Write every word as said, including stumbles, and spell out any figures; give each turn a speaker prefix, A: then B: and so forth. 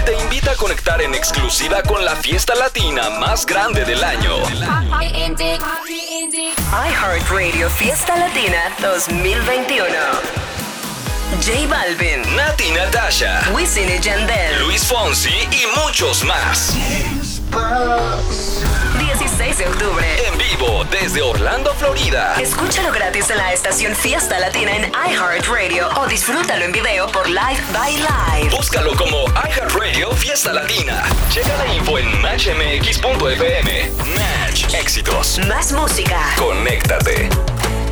A: te invita a conectar en exclusiva con la fiesta latina más grande del año.
B: iHeartRadio Fiesta Latina dos mil veintiuno. J Balvin,
A: Nati Natasha,
B: Wisin y Yandel,
A: Luis Fonsi y muchos más.
B: dieciséis de octubre.
A: En vivo desde Orlando, Florida.
B: Escúchalo gratis en la estación Fiesta Latina en iHeartRadio o disfrútalo en video por Live by Live.
A: Búscalo como iHeartRadio Fiesta Latina. Checa la info en match m x punto f m. Match. Éxitos.
B: Más música.
A: Conéctate.